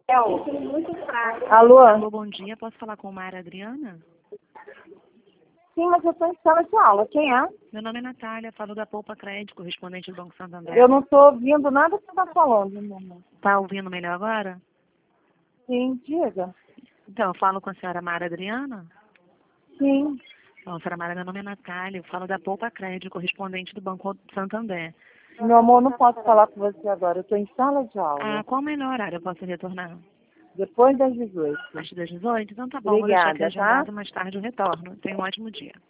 Alô? Alô, bom dia. Posso falar com Mara Adriana? Sim, mas eu estou em sala de aula. Quem é? Meu nome é Natália, falo da Poupa Crédito, correspondente do Banco Santander. Eu não estou ouvindo nada que você está falando, meu irmão. Tá ouvindo melhor agora? Sim, diga. Então, eu falo com a senhora Mara Adriana? Sim. Bom, senhora Mara, meu nome é Natália, eu falo da Poupa Crédito, correspondente do Banco Santander. Meu amor, não posso falar com você agora. Eu estou em sala de aula. Qual o melhor horário eu posso retornar? Depois das 18. Antes das 18? Então tá bom, vou deixar aqui Obrigada, tá? agendado, mais tarde eu retorno. Tenha um ótimo dia.